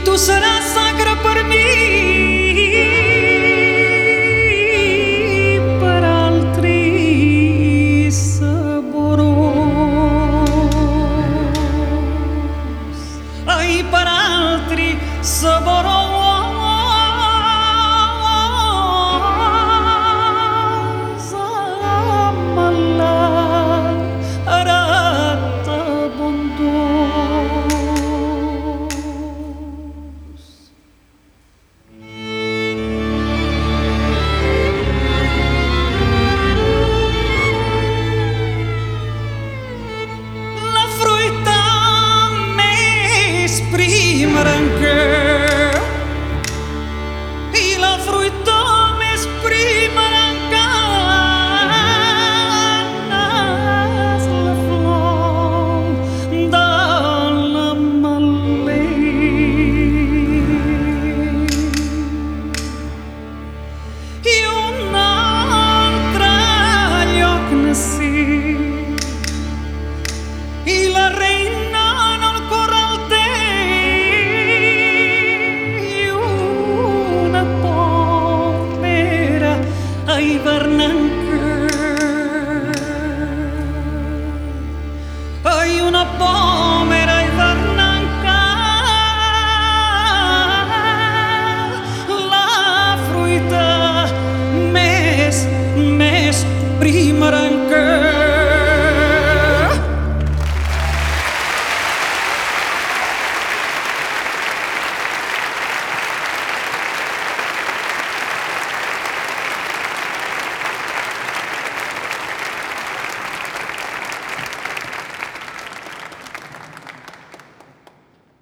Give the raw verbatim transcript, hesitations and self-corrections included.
tu seràs sacre per mi, per altri saborós. Ai, per altri saborós. I la fruita més primerenca és la flor de l'ametler. I un altre lloc nací i la reina en el corral té ai, Bernanke.